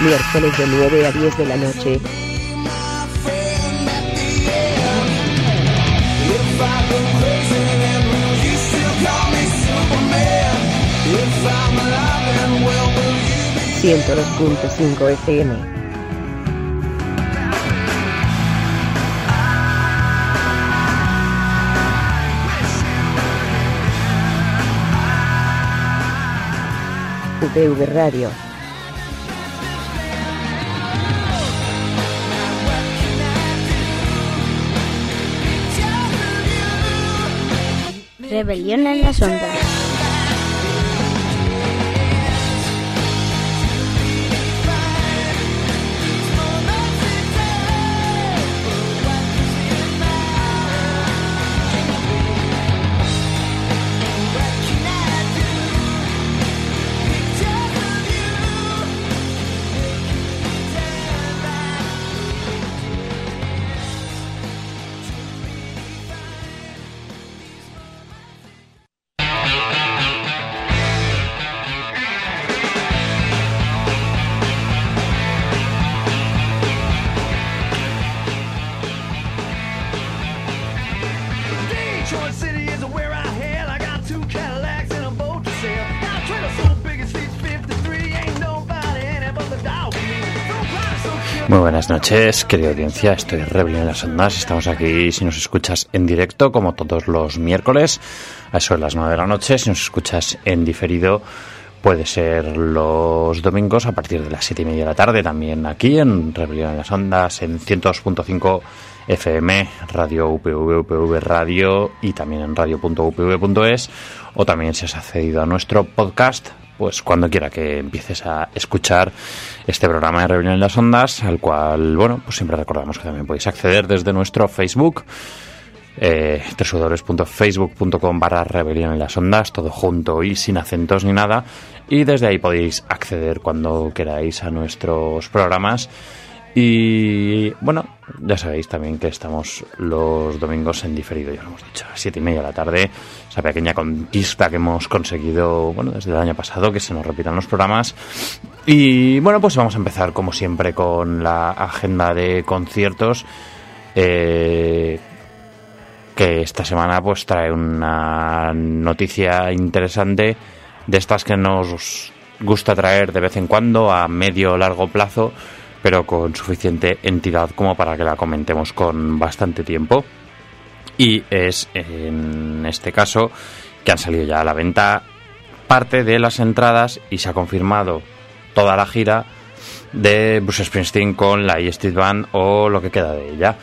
Miércoles de 9 a 10 de la noche. ...102.5 FM. UPV Radio. Rebelión en las ondas. Muy buenas noches, querida audiencia, estoy Rebelión en las ondas, estamos aquí si nos escuchas en directo como todos los miércoles a eso de las 9 de la noche, si nos escuchas en diferido puede ser los domingos a partir de las 7:30 de la tarde, también aquí en Rebelión en las ondas, en 102.5 FM, Radio UPV Radio y también en radio.upv.es, o también si has accedido a nuestro podcast, pues cuando quiera que empieces a escuchar este programa de Rebelión en las ondas, al cual, bueno, pues siempre recordamos que también podéis acceder desde nuestro Facebook, www.facebook.com/Rebelión en las ondas, todo junto y sin acentos ni nada, y desde ahí podéis acceder cuando queráis a nuestros programas. Y bueno, ya sabéis también que estamos los domingos en diferido, ya lo hemos dicho, a 7:30 de la tarde, esa pequeña conquista que hemos conseguido, bueno, desde el año pasado, que se nos repitan los programas. Y bueno, pues vamos a empezar como siempre con la agenda de conciertos, que esta semana pues trae una noticia interesante, de estas que nos gusta traer de vez en cuando a medio o largo plazo, pero con suficiente entidad como para que la comentemos con bastante tiempo. Y es, en este caso, que han salido ya a la venta parte de las entradas y se ha confirmado toda la gira de Bruce Springsteen con la E Street Band, o lo que queda de ella.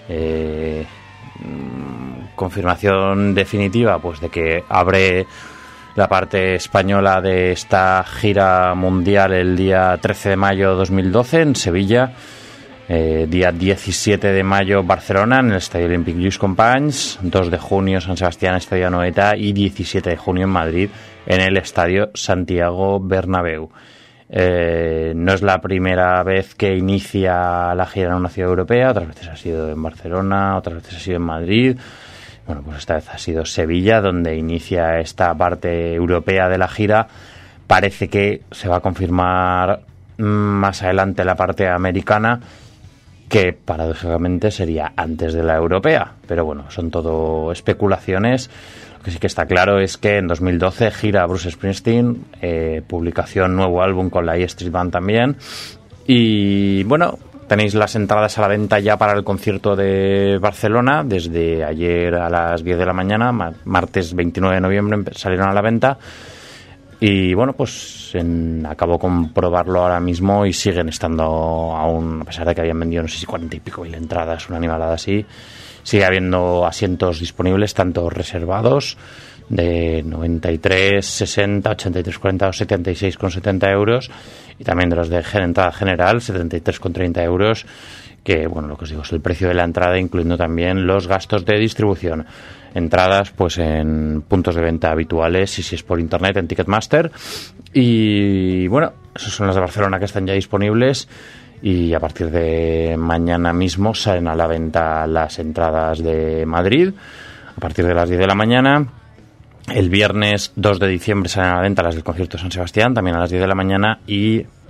Confirmación definitiva, pues de que abre la parte española de esta gira mundial el día 13 de mayo de 2012 en Sevilla, día 17 de mayo Barcelona en el Estadio Olímpic Lluís Companys, 2 de junio San Sebastián, Estadio Anoeta, y 17 de junio en Madrid en el Estadio Santiago Bernabéu. No es la primera vez que inicia la gira en una ciudad europea, otras veces ha sido en Barcelona, otras veces ha sido en Madrid. Bueno, pues esta vez ha sido Sevilla, donde inicia esta parte europea de la gira. Parece que se va a confirmar más adelante la parte americana, que paradójicamente sería antes de la europea. Pero bueno, son todo especulaciones. Lo que sí que está claro es que en 2012 gira Bruce Springsteen, publicación, nuevo álbum con la E Street Band también. Y bueno, tenéis las entradas a la venta ya para el concierto de Barcelona desde ayer a las 10 de la mañana, martes 29 de noviembre salieron a la venta. Y bueno, pues acabo de comprobarlo ahora mismo y siguen estando aún, a pesar de que habían vendido no sé si 40 y pico mil entradas, una animalada así, sigue habiendo asientos disponibles, tanto reservados de 93, 60, 83, 40 o 76,70 euros, y también de los de entrada general, 73,30 euros, que bueno, lo que os digo es el precio de la entrada, incluyendo también los gastos de distribución. Entradas pues en puntos de venta habituales, y si es por internet en Ticketmaster. Y bueno, esas son las de Barcelona que están ya disponibles, y a partir de mañana mismo salen a la venta las entradas de Madrid a partir de las 10 de la mañana. El viernes 2 de diciembre salen a la venta las del concierto de San Sebastián, también a las 10 de la mañana, y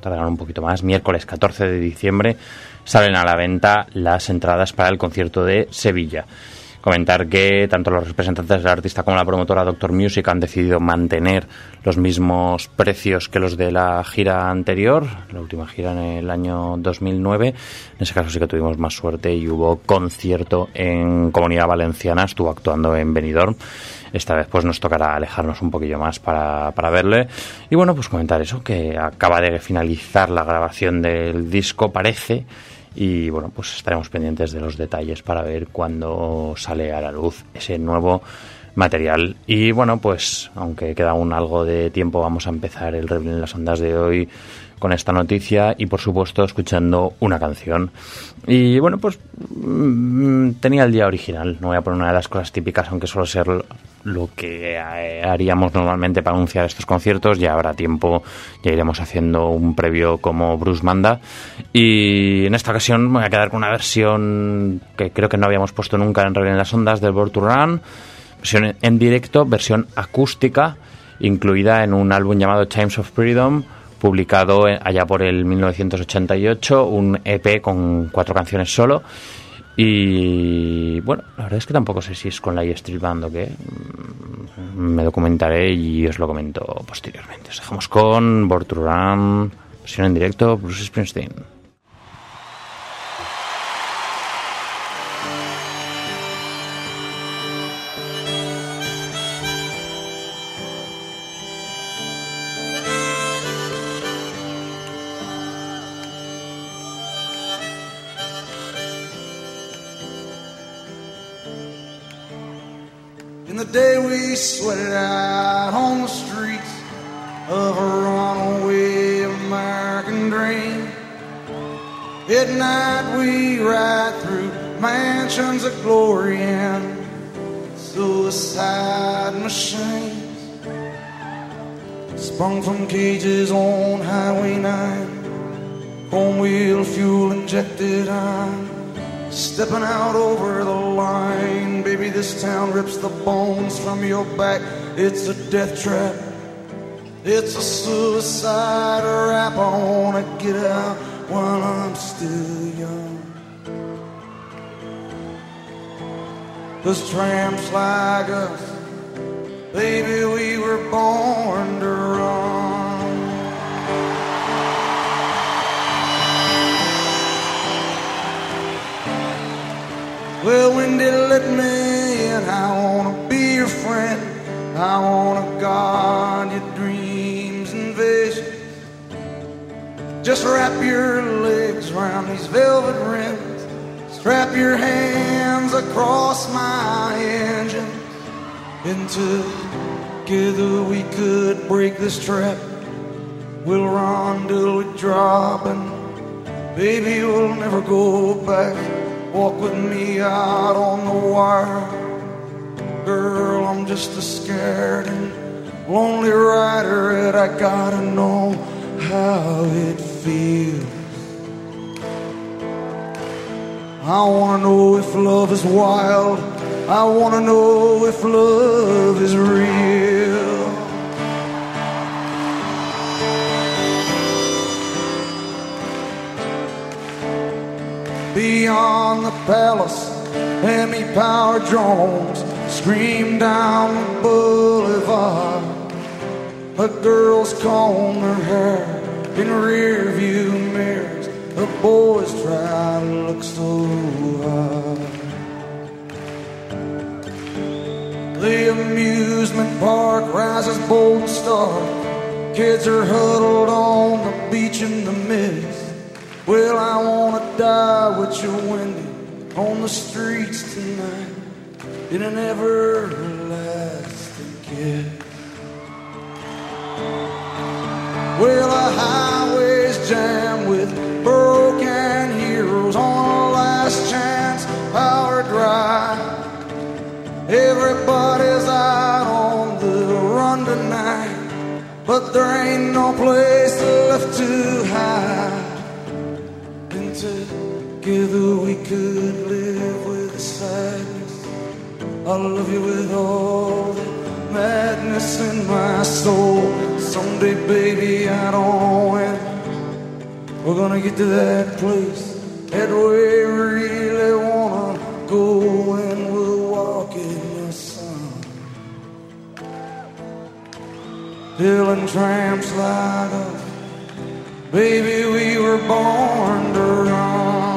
tardarán un poquito más, miércoles 14 de diciembre, salen a la venta las entradas para el concierto de Sevilla. Comentar que tanto los representantes del artista como la promotora Doctor Music han decidido mantener los mismos precios que los de la gira anterior, la última gira en el año 2009. En ese caso sí que tuvimos más suerte y hubo concierto en Comunidad Valenciana, estuvo actuando en Benidorm. Esta vez pues nos tocará alejarnos un poquillo más para verle. Y bueno, pues comentar eso, que acaba de finalizar la grabación del disco, parece. Y bueno, pues estaremos pendientes de los detalles para ver cuándo sale a la luz ese nuevo material. Y bueno, pues aunque queda aún algo de tiempo, vamos a empezar el Rebel en las Ondas de hoy con esta noticia y por supuesto escuchando una canción. Y bueno, pues tenía el día original. No voy a poner una de las cosas típicas, aunque suele ser lo que haríamos normalmente para anunciar estos conciertos. Ya habrá tiempo, ya iremos haciendo un previo como Bruce manda. Y en esta ocasión me voy a quedar con una versión que creo que no habíamos puesto nunca en Rebel en las Ondas, del Born to Run, versión en directo, versión acústica, incluida en un álbum llamado Times of Freedom, publicado allá por el 1988, un EP con 4 canciones solo. Y bueno, la verdad es que tampoco sé si es con la E Street Band o qué. Me documentaré y os lo comento posteriormente. Os dejamos con Born to Run, versión en directo, Bruce Springsteen. In the day we sweated out on the streets of a runaway American dream. At night we ride through mansions of glory and suicide machines, sprung from cages on Highway 9, chrome wheel fuel injected on. Stepping out over the line, baby, this town rips the bones from your back. It's a death trap, it's a suicide rap. I wanna get out while I'm still young. 'Cause tramps like us, baby, we were born to run. Well, when they let me in, I wanna be your friend. I wanna guard your dreams and visions. Just wrap your legs around these velvet rims. Strap your hands across my engine. And together we could break this trap. We'll run till we drop, and baby, we'll never go back. Walk with me out on the wire. Girl, I'm just a scared and lonely rider, and I gotta know how it feels. I wanna know if love is wild. I wanna know if love is real. Beyond the palace, Hemi-powered drones scream down the boulevard. A girl's comb her hair in rear view mirrors. The boys try to look so hard. The amusement park rises bold and stark. Kids are huddled on the beach in the mist. Well, I wanna die with you, Wendy, on the streets tonight, in an everlasting kiss. Well, the highway's jammed with broken heroes on a last chance power drive. Everybody's out on the run tonight, but there ain't no place left to hide. Together we could live with the sadness. I love you with all the madness in my soul. Someday, baby, I don't win. We're gonna get to that place that we really wanna go, and we'll walk in the sun. Telling tramps like us, baby, we were born to run.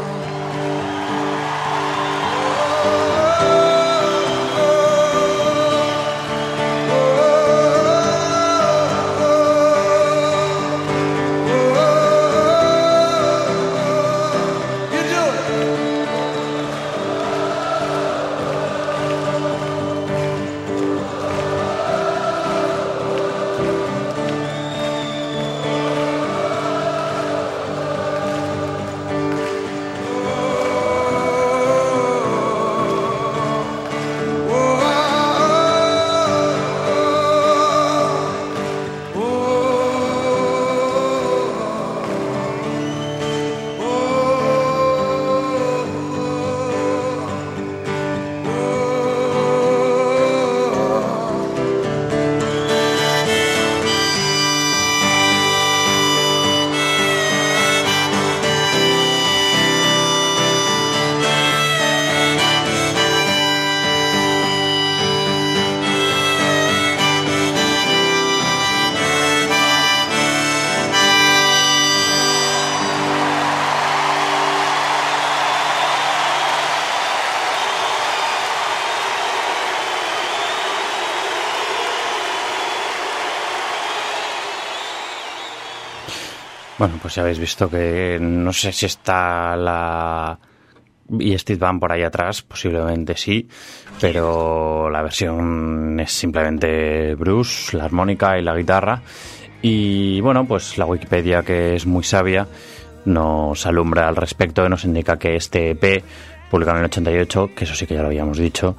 Bueno, pues ya habéis visto que no sé si está la y Steve Van por ahí atrás, posiblemente sí, pero la versión es simplemente Bruce, la armónica y la guitarra. Y bueno, pues la Wikipedia, que es muy sabia, nos alumbra al respecto y nos indica que este EP, publicado en el 88, que eso sí que ya lo habíamos dicho,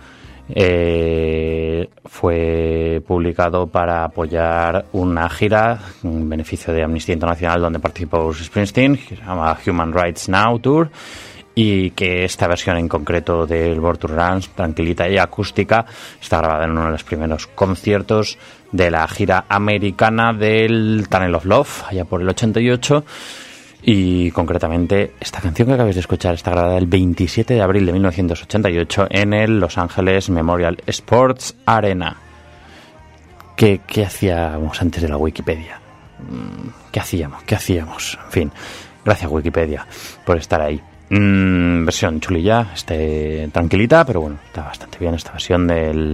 fue publicado para apoyar una gira en beneficio de Amnistía Internacional donde participó Bruce Springsteen, que se llama Human Rights Now Tour, y que esta versión en concreto del Born to Run, tranquilita y acústica, está grabada en uno de los primeros conciertos de la gira americana del Tunnel of Love, allá por el 88. Y concretamente esta canción que acabáis de escuchar está grabada el 27 de abril de 1988 en el Los Ángeles Memorial Sports Arena. ¿Qué hacíamos antes de la Wikipedia? ¿Qué hacíamos? En fin, gracias Wikipedia por estar ahí. Versión chulilla, tranquilita, pero bueno, está bastante bien esta versión del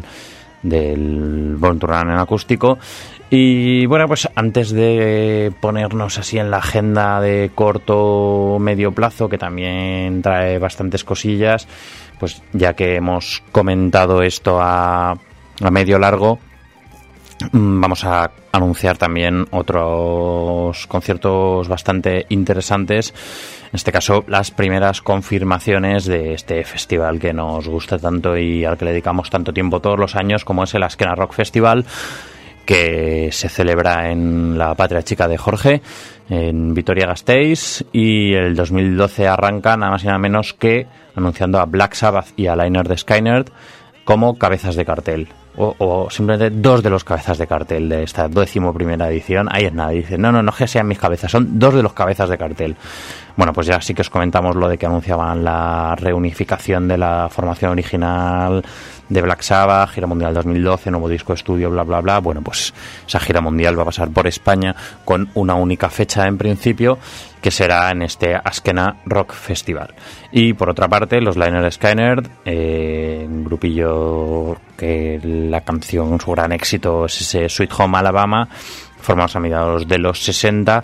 Born to Run en acústico. Y bueno, pues antes de ponernos así en la agenda de corto o medio plazo, que también trae bastantes cosillas, pues ya que hemos comentado esto a medio largo, vamos a anunciar también otros conciertos bastante interesantes. En este caso, las primeras confirmaciones de este festival que nos gusta tanto y al que le dedicamos tanto tiempo todos los años, como es el Azkena Rock Festival, que se celebra en la patria chica de Jorge, en Vitoria-Gasteiz, y el 2012 arranca nada más y nada menos que anunciando a Black Sabbath y a Lynyrd Skynyrd como cabezas de cartel, o simplemente dos de los cabezas de cartel de esta 11ª edición. Ahí es nada, dicen, no es que sean mis cabezas, son dos de los cabezas de cartel. Bueno, pues ya sí que os comentamos lo de que anunciaban la reunificación de la formación original de Black Sabbath, gira mundial 2012, nuevo disco de estudio, bla bla bla. Bueno, pues esa gira mundial va a pasar por España con una única fecha en principio, que será en este Azkena Rock Festival. Y por otra parte, los Lynyrd Skynyrd, un grupillo que la canción, su gran éxito es ese Sweet Home Alabama, formados a mediados de los 60.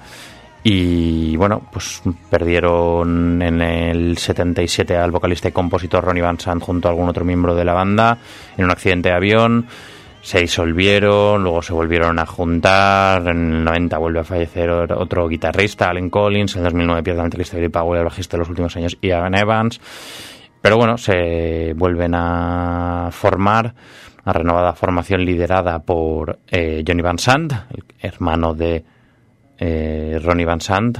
Y bueno, pues perdieron en el 77 al vocalista y compositor Ronnie Van Sant junto a algún otro miembro de la banda en un accidente de avión. Se disolvieron, luego se volvieron a juntar. En el 90 vuelve a fallecer otro guitarrista, Allen Collins. En el 2009 pierde el baterista Billy Powell, el bajista de los últimos años, Ian Evans. Pero bueno, se vuelven a formar, una renovada formación liderada por Johnny Van Sant, el hermano de Ronnie Van Sant,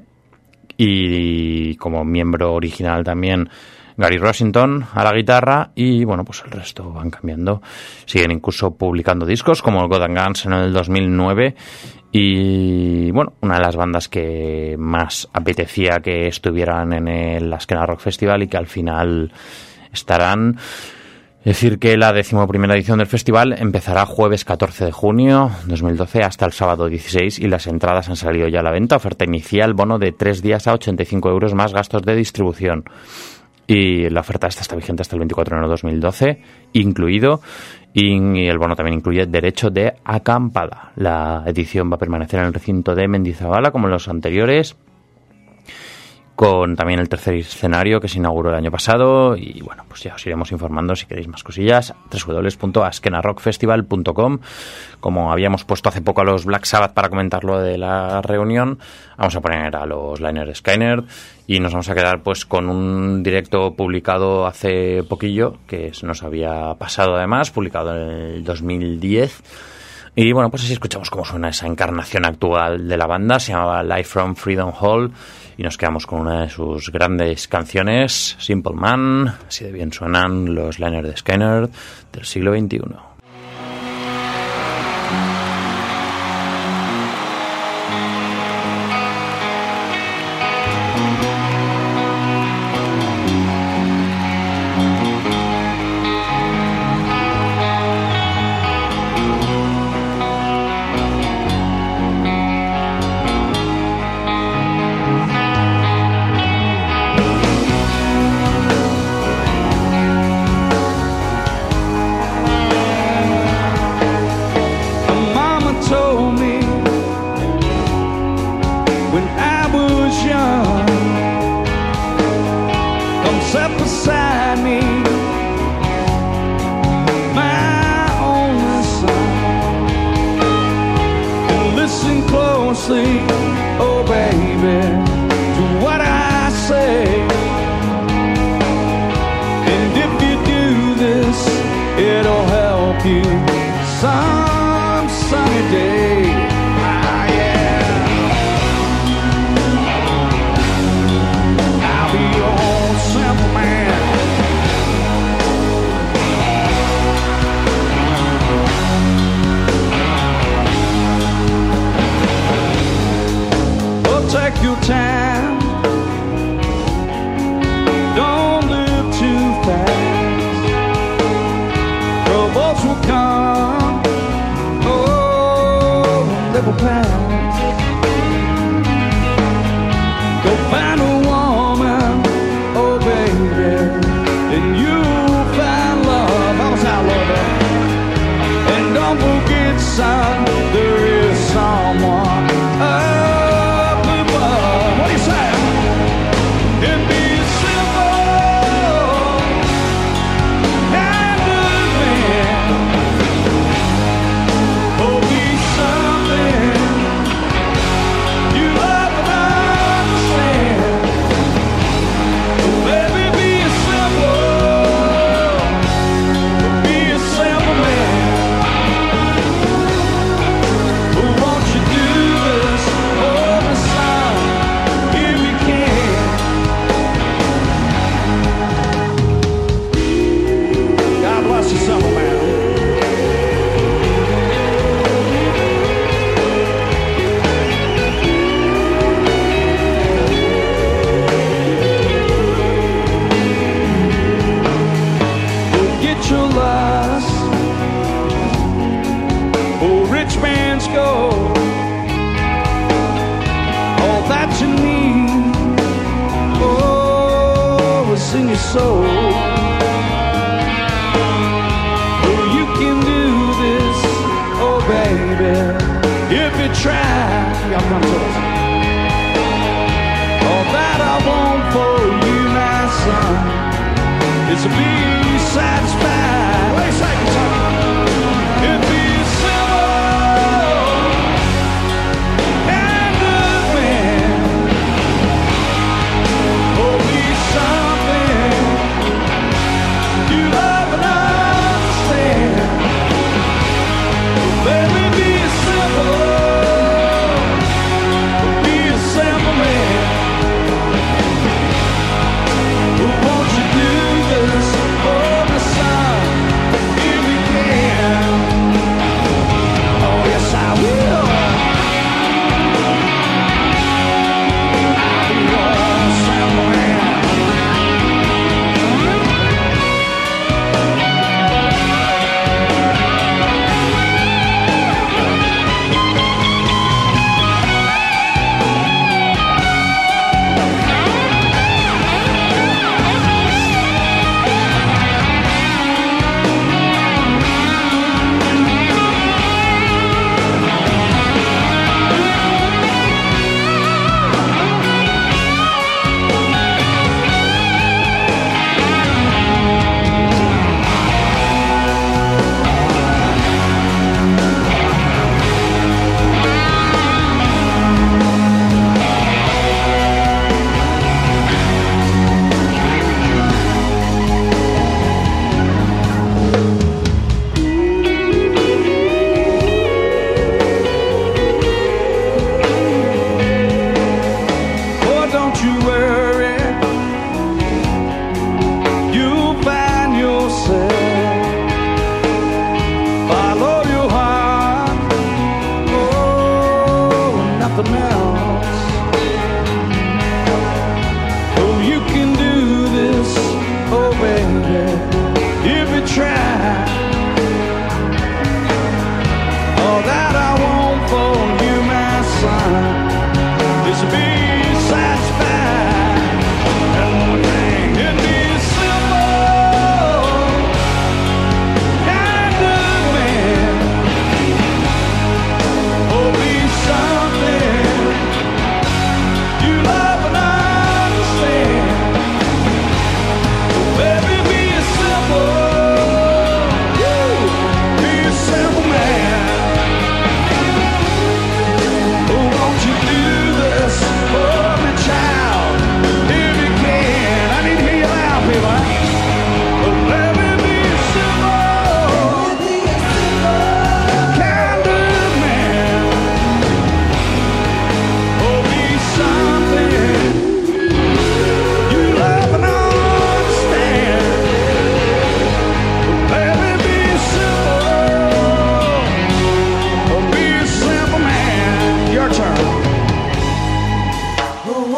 y como miembro original también Gary Rossington a la guitarra. Y bueno, pues el resto van cambiando, siguen incluso publicando discos como God and Guns en el 2009. Y bueno, una de las bandas que más apetecía que estuvieran en el Askena Rock Festival y que al final estarán. Decir que la 11ª edición del festival empezará jueves 14 de junio 2012 hasta el sábado 16 y las entradas han salido ya a la venta. Oferta inicial, bono de 3 días a 85 euros más gastos de distribución. Y la oferta esta está vigente hasta el 24 de enero de 2012, incluido, y el bono también incluye derecho de acampada. La edición va a permanecer en el recinto de Mendizabala como en los anteriores, con también el tercer escenario que se inauguró el año pasado. Y bueno, pues ya os iremos informando si queréis más cosillas. www.askenarockfestival.com. Como habíamos puesto hace poco a los Black Sabbath para comentar lo de la reunión, vamos a poner a los Lynyrd Skynyrd y nos vamos a quedar pues con un directo publicado hace poquillo, que se nos había pasado además, publicado en el 2010. Y bueno, pues así escuchamos cómo suena esa encarnación actual de la banda. Se llamaba Live from Freedom Hall y nos quedamos con una de sus grandes canciones, Simple Man. Así de bien suenan los Lynyrd Skynyrd del siglo XXI.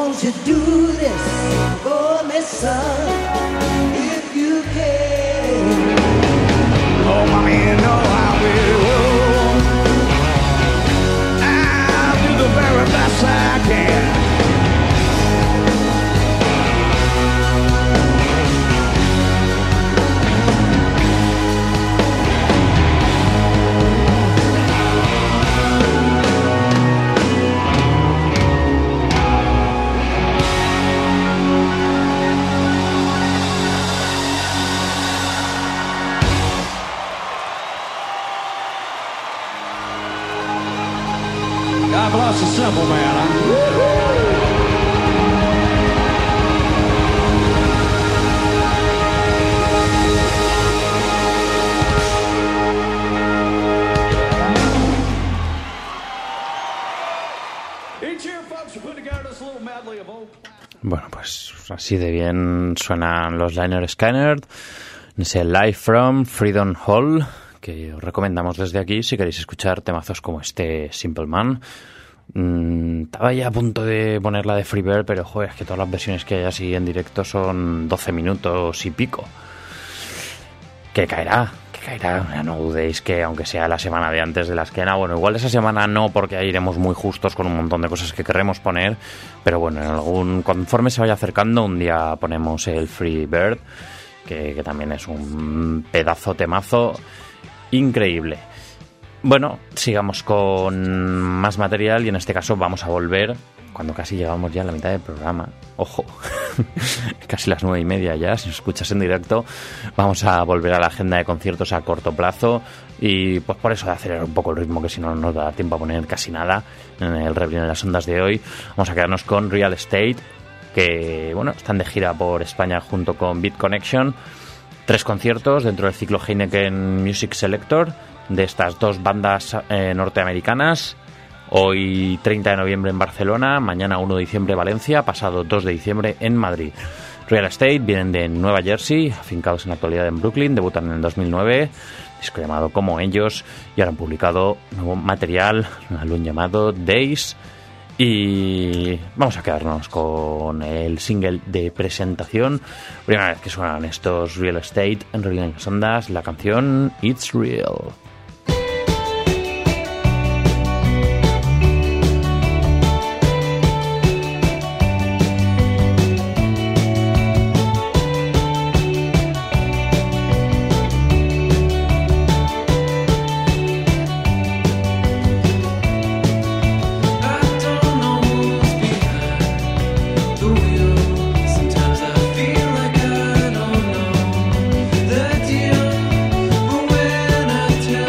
Won't you do this for me, son, if you can? Oh, mommy, you know I will. I'll do the very best I can. God bless the simple man. Bueno, pues así de bien suenan los Lynyrd Skynyrd en ese Live from Freedom Hall, que os recomendamos desde aquí si queréis escuchar temazos como este Simple Man. Estaba ya a punto de ponerla de Freebird, pero joder, es que todas las versiones que hay así en directo son 12 minutos y pico. Que caerá. No dudéis que aunque sea la semana de antes de la esquena, bueno, igual esa semana no, porque ahí iremos muy justos con un montón de cosas que querremos poner, pero bueno, conforme se vaya acercando, un día ponemos el Freebird, que también es un pedazo temazo increíble. Bueno, sigamos con más material y en este caso vamos a volver cuando casi llegamos ya a la mitad del programa. Ojo, casi las 9:30 ya, si nos escuchas en directo. Vamos a volver a la agenda de conciertos a corto plazo y pues por eso de acelerar un poco el ritmo, que si no nos da tiempo a poner casi nada en el Reblin en las ondas de hoy. Vamos a quedarnos con Real Estate, que bueno, están de gira por España junto con Beat Connection. 3 conciertos dentro del ciclo Heineken Music Selector de estas dos bandas norteamericanas. Hoy 30 de noviembre en Barcelona, mañana 1 de diciembre en Valencia, pasado 2 de diciembre en Madrid. Real Estate vienen de Nueva Jersey, afincados en la actualidad en Brooklyn, debutan en el 2009, disco llamado Como Ellos, y ahora han publicado nuevo material, un álbum llamado Days. Y vamos a quedarnos con el single de presentación, primera vez que suenan estos Real Estate en Real en las ondas, la canción It's Real. Tell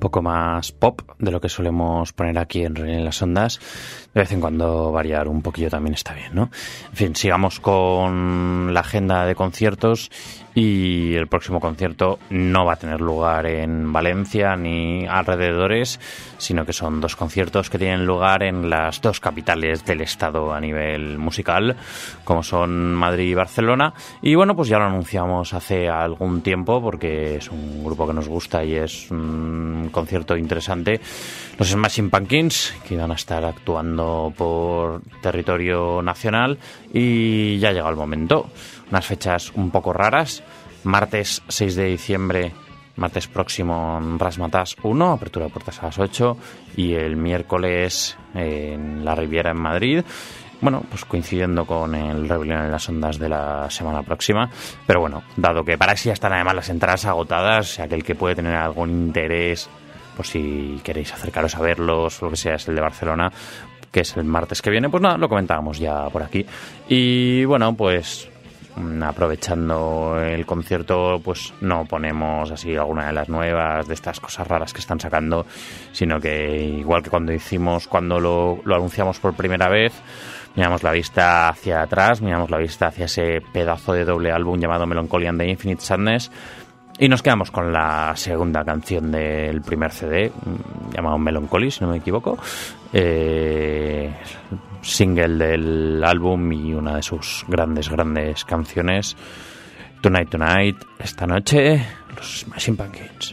poco más pop de lo que solemos poner aquí en las ondas. De vez en cuando variar un poquillo también está bien, ¿no? En fin, sigamos con la agenda de conciertos, y el próximo concierto no va a tener lugar en Valencia ni alrededores, sino que son 2 conciertos que tienen lugar en las 2 capitales del estado a nivel musical, como son Madrid y Barcelona. Y bueno, pues ya lo anunciamos hace algún tiempo porque es un grupo que nos gusta y es un concierto interesante. Los Smashing Pumpkins, que iban a estar actuando por territorio nacional, y ya llega el momento. Unas fechas un poco raras. Martes 6 de diciembre, martes próximo, en Razzmatazz 1, apertura de puertas a las 8, y el miércoles en la Riviera en Madrid. Bueno, pues coincidiendo con el Rebelión en las Ondas de la semana próxima. Pero bueno, dado que para eso ya están además las entradas agotadas, aquel que puede tener algún interés, por si queréis acercaros a verlos, lo que sea, es el de Barcelona, que es el martes que viene, pues nada, lo comentábamos ya por aquí. Y bueno, pues aprovechando el concierto, pues no ponemos así alguna de las nuevas, de estas cosas raras que están sacando, sino que igual que cuando lo anunciamos por primera vez, miramos la vista hacia atrás, miramos la vista hacia ese pedazo de doble álbum llamado Melancholy and the Infinite Sadness, y nos quedamos con la segunda canción del primer CD, llamado Melancholy, si no me equivoco, single del álbum y una de sus grandes canciones, Tonight Tonight, esta noche, los Smashing Pumpkins.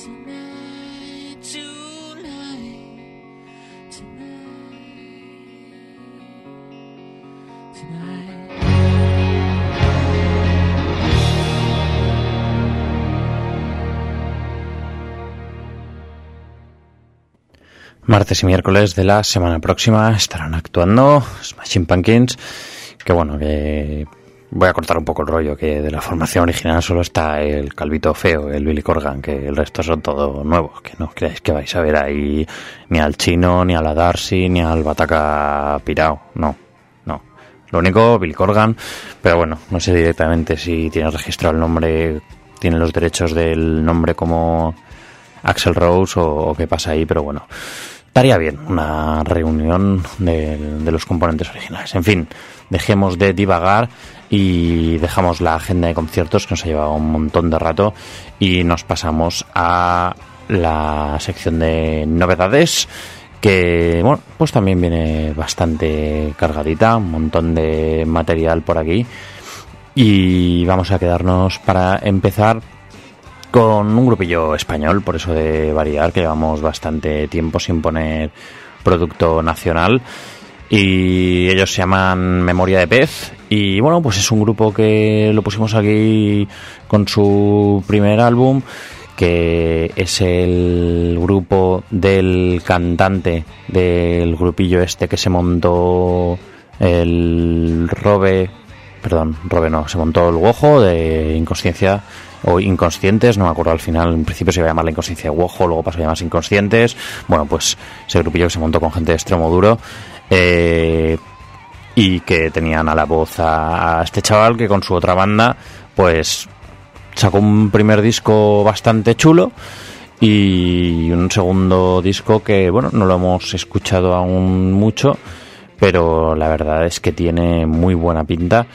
Martes y miércoles de la semana próxima estarán actuando Smashing Pumpkins, que bueno, que voy a cortar un poco el rollo, que de la formación original solo está el calvito feo, el Billy Corgan, que el resto son todos nuevos, que no creáis que vais a ver ahí ni al Chino, ni a la Darcy, ni al Bataca Pirao, no. Lo único, Billy Corgan, pero bueno, no sé directamente si tiene registrado el nombre, tiene los derechos del nombre como Axl Rose o qué pasa ahí, pero bueno, estaría bien una reunión de los componentes originales. En fin, dejemos de divagar y dejamos la agenda de conciertos, que nos ha llevado un montón de rato, y nos pasamos a la sección de novedades, que bueno, pues también viene bastante cargadita, un montón de material por aquí, y vamos a quedarnos para empezar con un grupillo español, por eso de variar, que llevamos bastante tiempo sin poner producto nacional, y ellos se llaman Memoria de Pez, y bueno, pues es un grupo que lo pusimos aquí con su primer álbum, que es el grupo del cantante del grupillo este que se montó el se montó el Wojo de Inconsciencia o Inconscientes, no me acuerdo al final, en principio se iba a llamar La Inconsciencia de Wojo, luego pasó a llamarse Inconscientes. Bueno, pues ese grupillo que se montó con gente de extremo duro, y que tenían a la voz a este chaval que con su otra banda pues sacó un primer disco bastante chulo y un segundo disco que bueno, no lo hemos escuchado aún mucho, pero la verdad es que tiene muy buena pinta.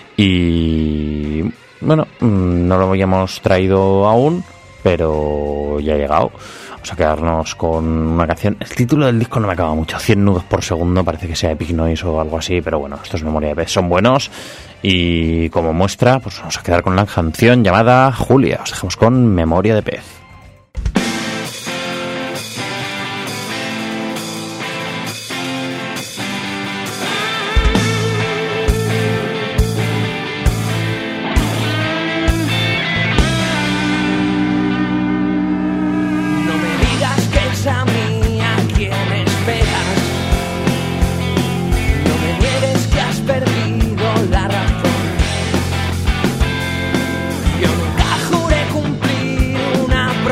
Y bueno, no lo habíamos traído aún, pero ya ha llegado. Vamos a quedarnos con una canción. El título del disco no me acaba mucho, 100 nudos por segundo, parece que sea Epic Noise o algo así, pero bueno, esto es Memoria de Pez, son buenos. Y como muestra, pues vamos a quedar con la canción llamada Julia. Os dejamos con Memoria de Pez. Yo nunca juré cumplir una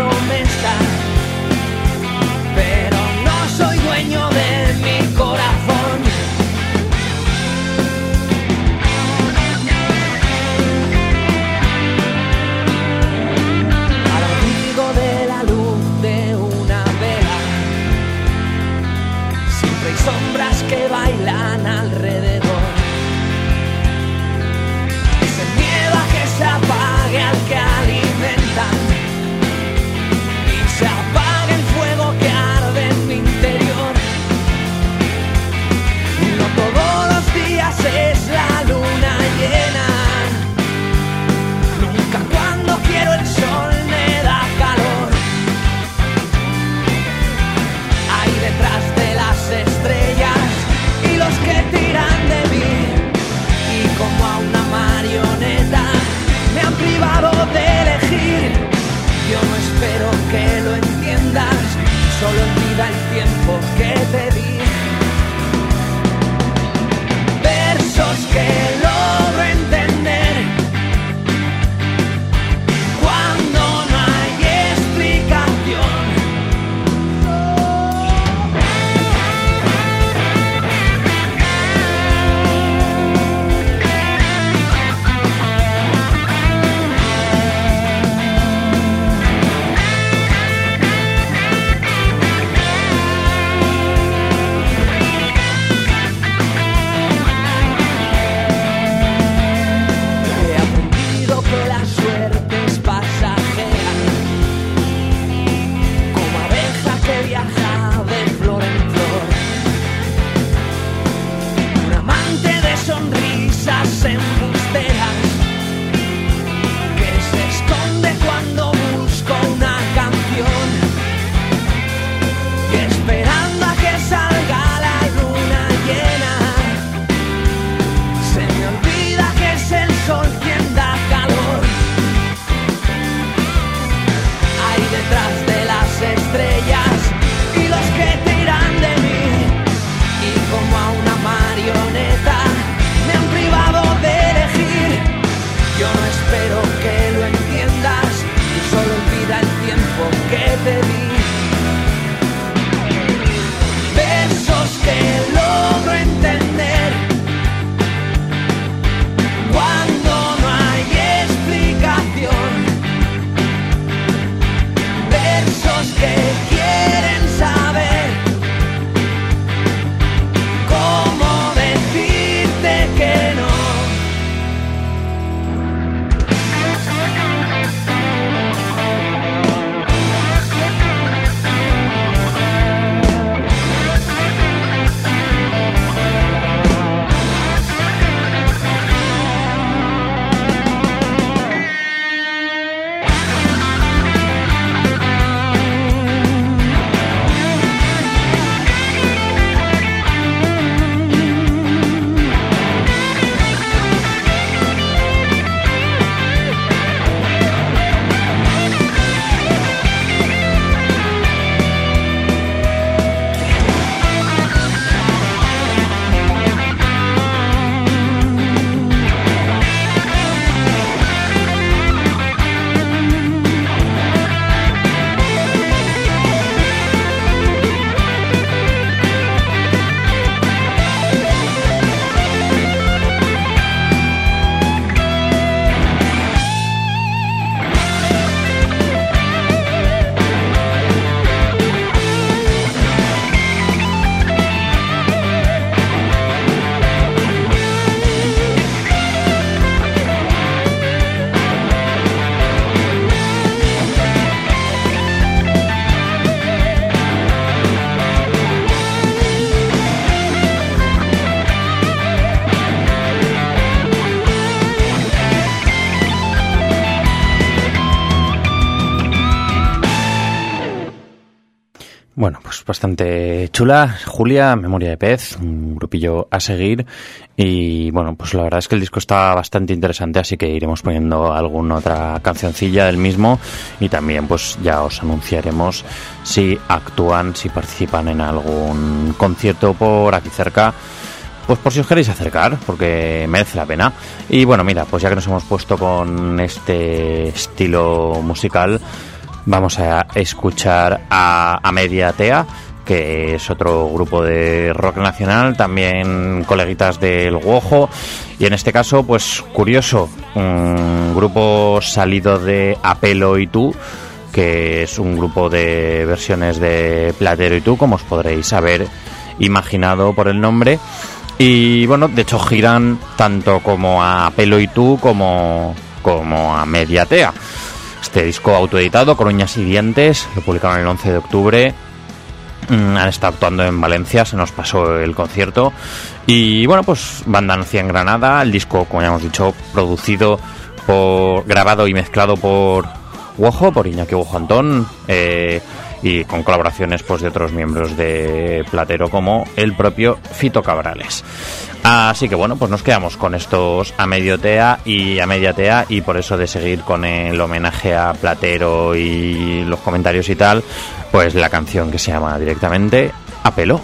Bueno, pues bastante chula. Julia, Memoria de Pez, un grupillo a seguir. Y bueno, pues la verdad es que el disco está bastante interesante, así que iremos poniendo alguna otra cancioncilla del mismo. Y también pues ya os anunciaremos si actúan, si participan en algún concierto por aquí cerca. Pues por si os queréis acercar, porque merece la pena. Y bueno, mira, pues ya que nos hemos puesto con este estilo musical, vamos a escuchar a Media Tea, que es otro grupo de rock nacional, también coleguitas del Guojo. Y en este caso, pues curioso, un grupo salido de Apelo y Tú, que es un grupo de versiones de Platero y Tú, como os podréis haber imaginado por el nombre. Y bueno, de hecho giran tanto como a Apelo y Tú como a Media Tea. Este disco autoeditado, con uñas y dientes, lo publicaron el 11 de octubre. Han estado actuando en Valencia, se nos pasó el concierto. Y bueno, pues banda nacida en Granada. El disco, como ya hemos dicho, producido grabado y mezclado por Guojo, por Iñaki Guojo Antón, y con colaboraciones pues de otros miembros de Platero, como el propio Fito Cabrales. Así que bueno, pues nos quedamos con estos a Media Tea, y por eso de seguir con el homenaje a Platero y los comentarios y tal, pues la canción que se llama directamente Apelo.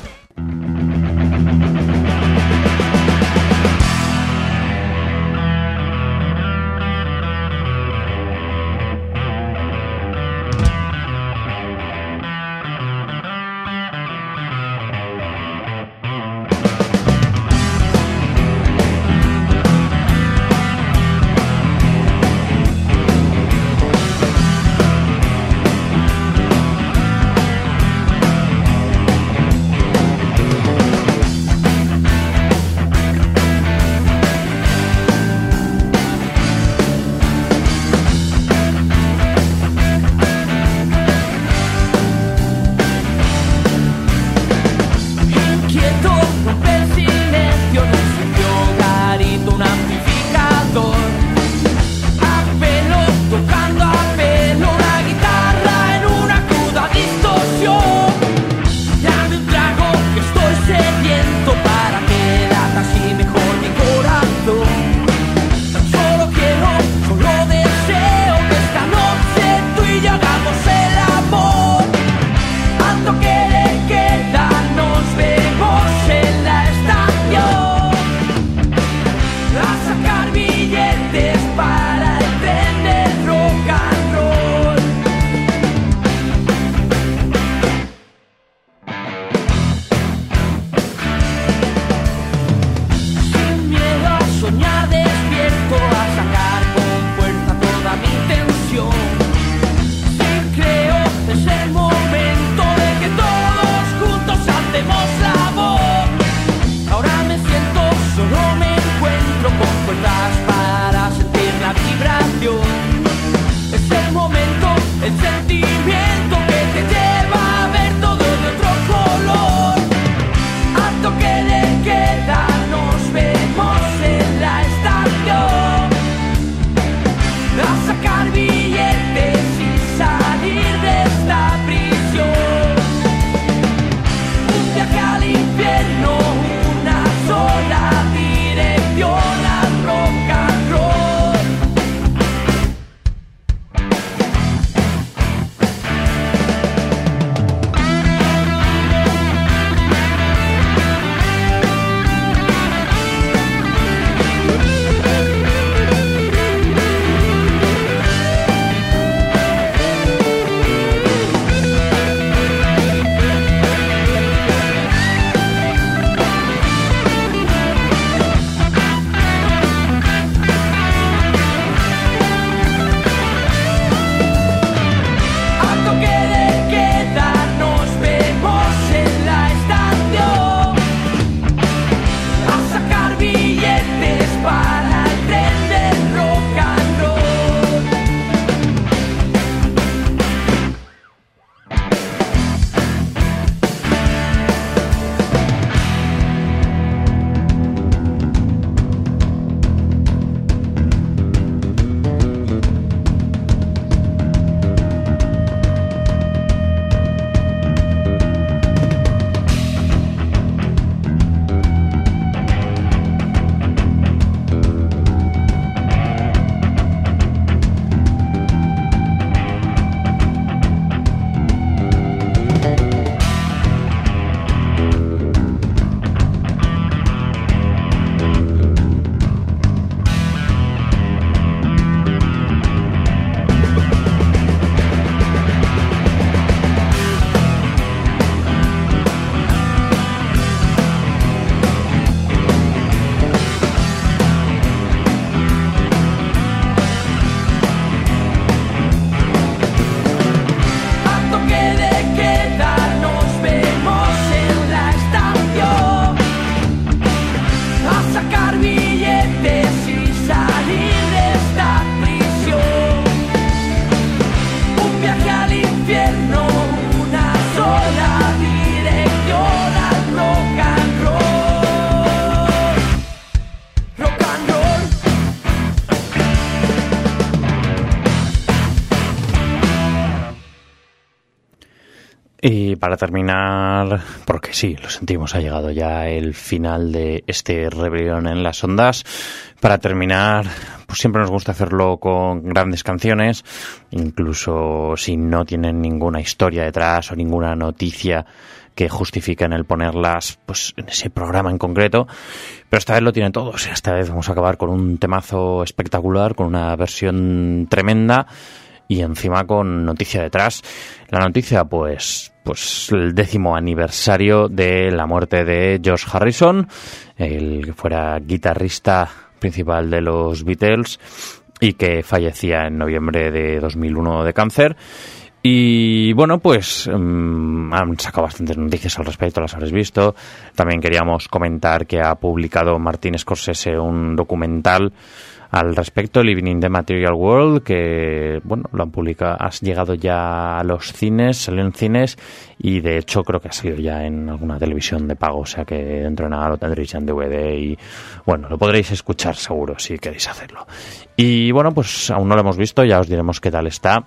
Y para terminar, porque sí, lo sentimos, ha llegado ya el final de este Rebelión en las Ondas. Para terminar, pues siempre nos gusta hacerlo con grandes canciones, incluso si no tienen ninguna historia detrás o ninguna noticia que justifiquen el ponerlas pues en ese programa en concreto, pero esta vez lo tiene todo. O sea, esta vez vamos a acabar con un temazo espectacular, con una versión tremenda y encima con noticia detrás. La noticia, pues el 10º aniversario de la muerte de George Harrison, el que fuera guitarrista principal de los Beatles y que fallecía en noviembre de 2001 de cáncer. Y bueno, pues han sacado bastantes noticias al respecto, las habréis visto. También queríamos comentar que ha publicado Martin Scorsese un documental al respecto, Living in the Material World, que bueno, lo han publicado, ha llegado ya a los cines, salió en cines y de hecho creo que ha salido ya en alguna televisión de pago, o sea que dentro de nada lo tendréis ya en DVD y bueno, lo podréis escuchar seguro si queréis hacerlo. Y bueno, pues aún no lo hemos visto, ya os diremos qué tal está.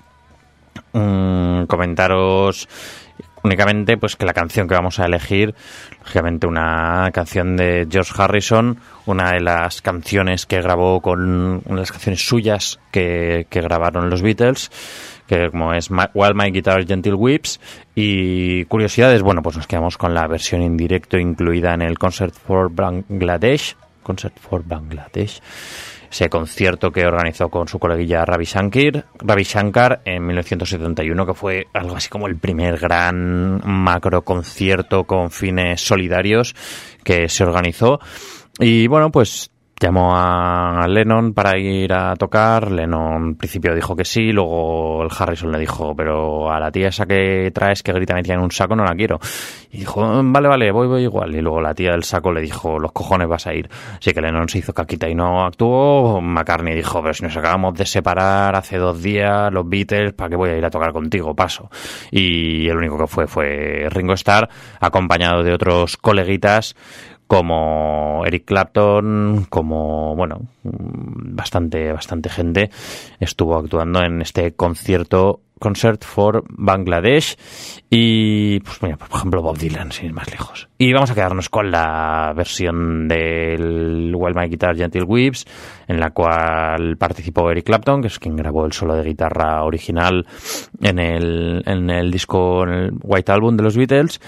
Comentaros únicamente pues que la canción que vamos a elegir, lógicamente una canción de George Harrison, una de las canciones que grabó con una de las canciones suyas que grabaron los Beatles, que como es While My Guitar Gently Weeps. Y curiosidades, bueno, pues nos quedamos con la versión en directo incluida en el Concert for Bangladesh, ese concierto que organizó con su coleguilla Ravi Shankar en 1971, que fue algo así como el primer gran macro concierto con fines solidarios que se organizó. Y bueno, pues llamó a Lennon para ir a tocar. Lennon al principio dijo que sí, luego el Harrison le dijo, pero a la tía esa que traes que grita metida en un saco no la quiero. Y dijo, vale, voy igual. Y luego la tía del saco le dijo, los cojones vas a ir. Así que Lennon se hizo caquita y no actuó. McCartney dijo, pero si nos acabamos de separar hace 2 días los Beatles, ¿para qué voy a ir a tocar contigo? Paso. Y el único que fue Ringo Starr, acompañado de otros coleguitas como Eric Clapton, como, bueno, bastante gente estuvo actuando en este Concert for Bangladesh. Y, pues mira, por ejemplo, Bob Dylan, sin ir más lejos. Y vamos a quedarnos con la versión del While My Guitar Gently Weeps, en la cual participó Eric Clapton, que es quien grabó el solo de guitarra original en el disco, en el White Album de los Beatles.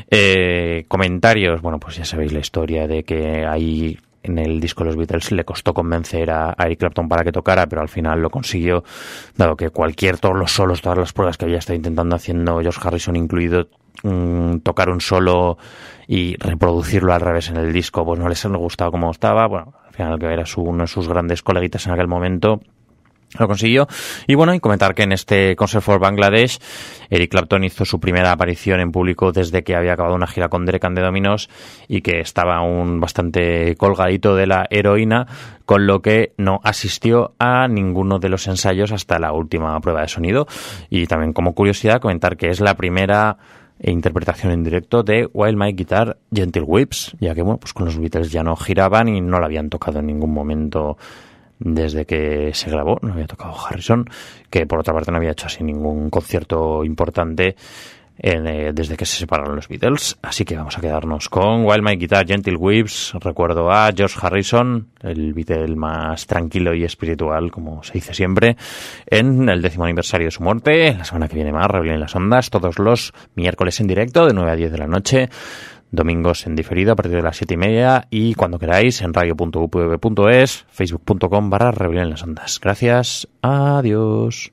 Comentarios, bueno, pues ya sabéis la historia de que ahí en el disco de los Beatles le costó convencer a Eric Clapton para que tocara, pero al final lo consiguió, dado que todos los solos, todas las pruebas que había estado intentando haciendo George Harrison incluido, tocar un solo y reproducirlo al revés en el disco, pues no les ha gustado como estaba. Bueno, al final que era uno de sus grandes coleguitas en aquel momento, lo consiguió. Y bueno, y comentar que en este Concert for Bangladesh Eric Clapton hizo su primera aparición en público desde que había acabado una gira con Derek and the Dominos y que estaba aún bastante colgadito de la heroína, con lo que no asistió a ninguno de los ensayos hasta la última prueba de sonido. Y también como curiosidad comentar que es la primera interpretación en directo de While My Guitar Gently Weeps, ya que bueno, pues con los Beatles ya no giraban y no la habían tocado en ningún momento desde que se grabó, no había tocado Harrison, que por otra parte no había hecho así ningún concierto importante desde que se separaron los Beatles. Así que vamos a quedarnos con While My Guitar Gently Weeps. Recuerdo a George Harrison, el Beatle más tranquilo y espiritual, como se dice siempre, en el 10º aniversario de su muerte. La semana que viene más, Rebelión en las Ondas, todos los miércoles en directo de 9 a 10 de la noche, domingos en diferido a partir de las 7:30 y cuando queráis en radio.upv.es, facebook.com/Rebelión en las Ondas. Gracias, adiós.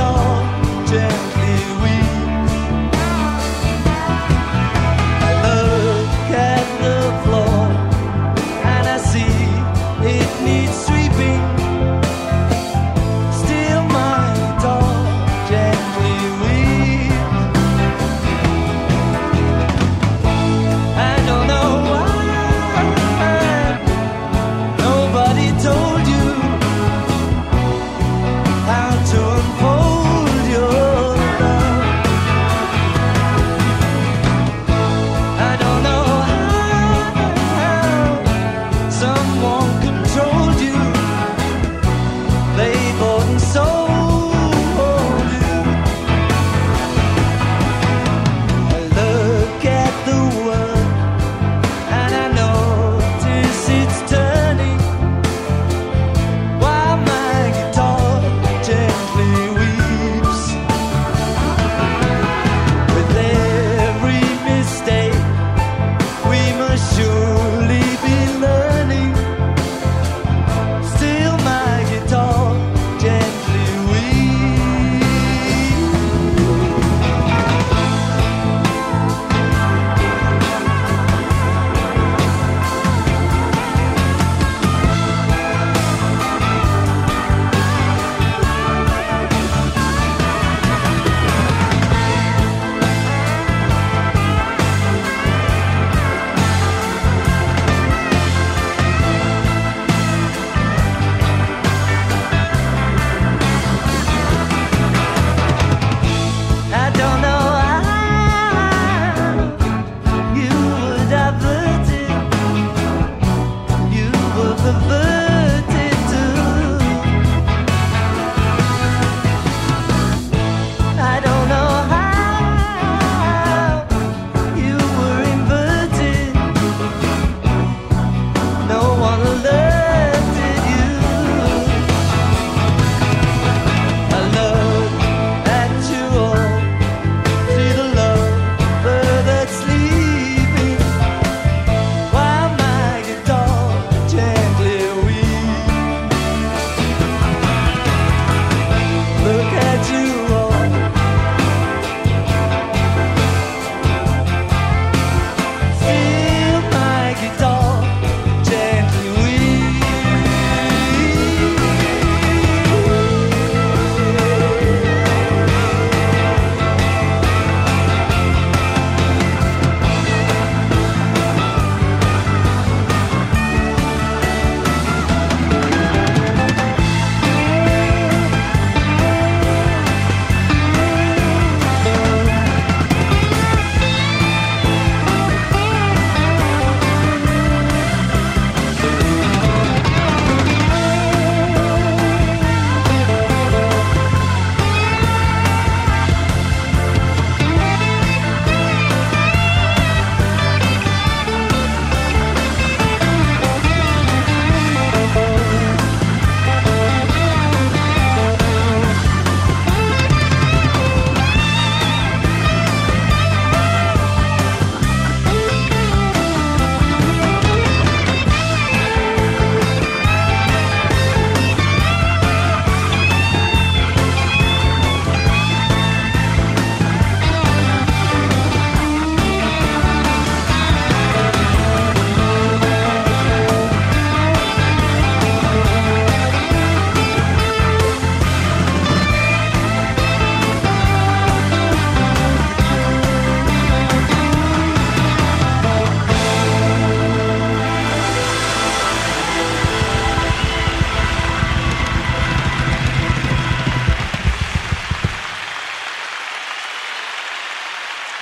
Gently weep. I love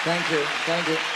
Thank you.